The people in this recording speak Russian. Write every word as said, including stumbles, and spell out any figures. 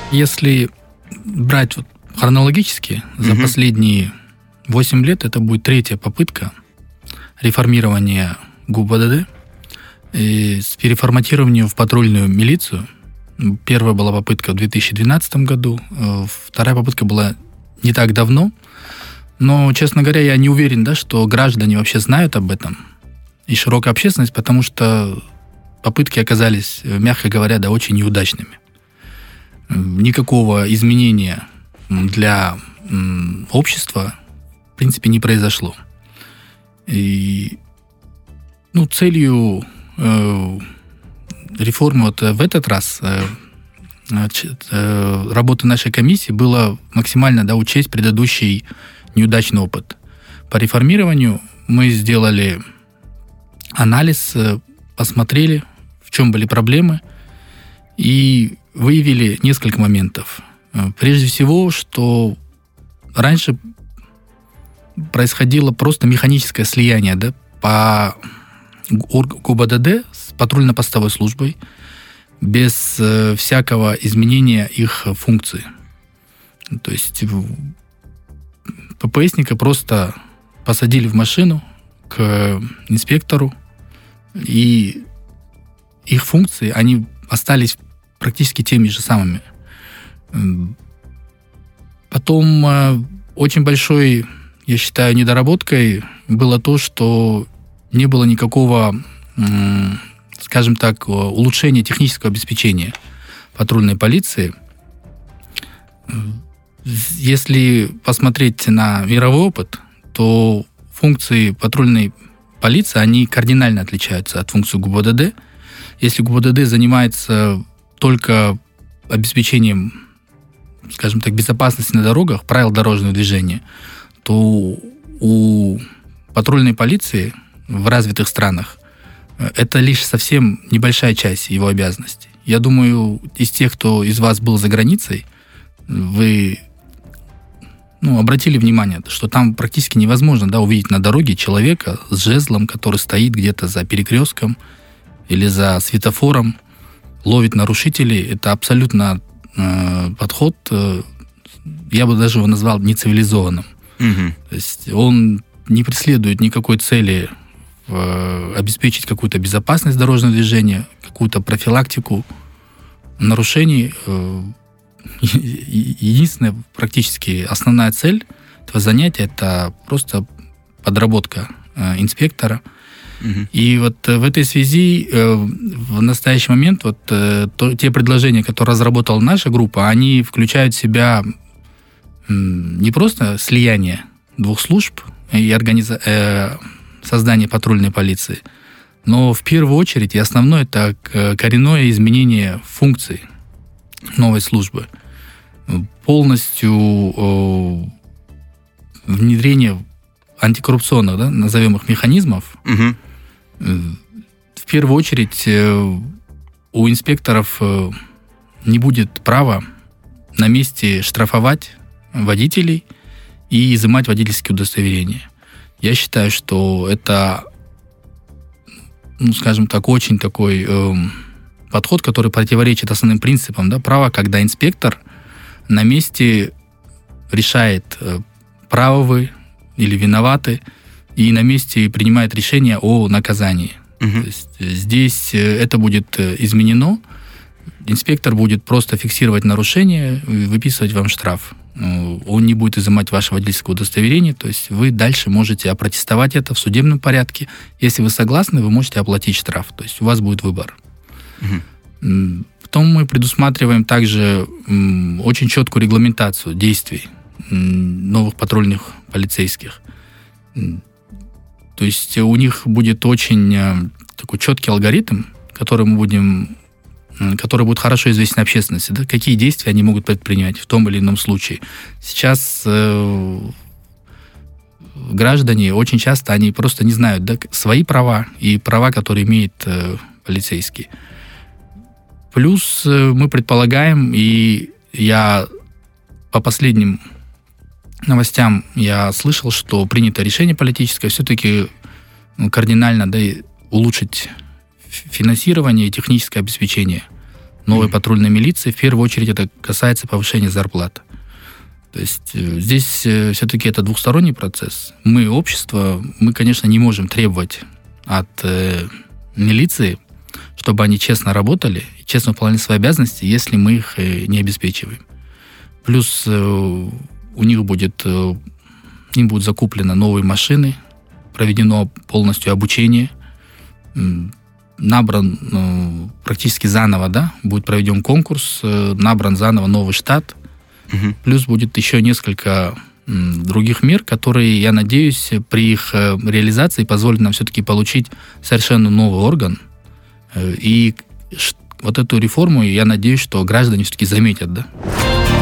Если брать вот хронологически, за угу. последние восемь лет это будет третья попытка реформирования ГУБДД и с переформатированием в патрульную милицию. Первая была попытка в две тысячи двенадцатом году, вторая попытка была не так давно. Но, честно говоря, я не уверен, да, что граждане вообще знают об этом и широкая общественность, потому что попытки оказались, мягко говоря, да, очень неудачными. Никакого изменения для общества, в принципе, не произошло. И, ну, целью э, реформы вот в этот раз э, э, работы нашей комиссии было максимально, да, учесть предыдущий неудачный опыт. По реформированию мы сделали анализ, посмотрели, в чем были проблемы, и выявили несколько моментов. Прежде всего, что раньше происходило просто механическое слияние, да, по ГУБДД с патрульно-постовой службой без э, всякого изменения их функций. То есть ППСника просто посадили в машину к инспектору, и их функции, они остались практически теми же самыми. Потом э, очень большой, я считаю, недоработкой было то, что не было никакого, э, скажем так, улучшения технического обеспечения патрульной полиции. Если посмотреть на мировой опыт, то функции патрульной полиции, они кардинально отличаются от функций ГУБДД. Если ГУБДД занимается только обеспечением, скажем так, безопасности на дорогах, правил дорожного движения, то у патрульной полиции в развитых странах это лишь совсем небольшая часть его обязанностей. Я думаю, из тех, кто из вас был за границей, вы ну, обратили внимание, что там практически невозможно, да, увидеть на дороге человека с жезлом, который стоит где-то за перекрестком или за светофором, ловит нарушителей. Это абсолютно э, подход, э, я бы даже его назвал нецивилизованным. Угу. То есть он не преследует никакой цели э, обеспечить какую-то безопасность дорожного движения, какую-то профилактику нарушений. Э, Единственная, практически основная цель этого занятия – это просто подработка э, инспектора. Угу. И вот в этой связи э, в настоящий момент вот, э, то, те предложения, которые разработала наша группа, они включают в себя э, не просто слияние двух служб и организа- э, создание патрульной полиции, но в первую очередь и основное – это коренное изменение функций новой службы. Полностью э, внедрение антикоррупционных, да, назовем их, механизмов. Угу. Э, в первую очередь э, у инспекторов э, не будет права на месте штрафовать водителей и изымать водительские удостоверения. Я считаю, что это, ну, скажем так, очень такой э, подход, который противоречит основным принципам, да, права, когда инспектор на месте решает, правы вы или виноваты, и на месте принимает решение о наказании. Угу. То есть здесь это будет изменено. Инспектор будет просто фиксировать нарушение, выписывать вам штраф. Он не будет изымать ваше водительское удостоверение, то есть вы дальше можете опротестовать это в судебном порядке. Если вы согласны, вы можете оплатить штраф. То есть у вас будет выбор. Угу. Потом мы предусматриваем также м, очень четкую регламентацию действий м, новых патрульных полицейских. То есть у них будет очень э, такой четкий алгоритм, который мы будем, э, который будет хорошо известен общественности, да, какие действия они могут предпринять в том или ином случае. Сейчас э, граждане очень часто они просто не знают, да, свои права и права, которые имеет э, полицейский. Плюс мы предполагаем, и я по последним новостям я слышал, что принято решение политическое все-таки кардинально, да, улучшить финансирование и техническое обеспечение новой mm-hmm. патрульной милиции, в первую очередь это касается повышения зарплаты. То есть здесь все-таки это двухсторонний процесс. Мы, общество, мы, конечно, не можем требовать от э, милиции, чтобы они честно работали, честно выполняли свои обязанности, если мы их э, не обеспечиваем. Плюс э, у них будет, э, им будут закуплены новые машины, проведено полностью обучение, э, набран э, практически заново, да, будет проведен конкурс, э, набран заново новый штат. Угу. Плюс будет еще несколько м, других мер, которые, я надеюсь, при их э, реализации позволят нам все-таки получить совершенно новый орган. Э, и ш, вот эту реформу, я надеюсь, что граждане все-таки заметят, да.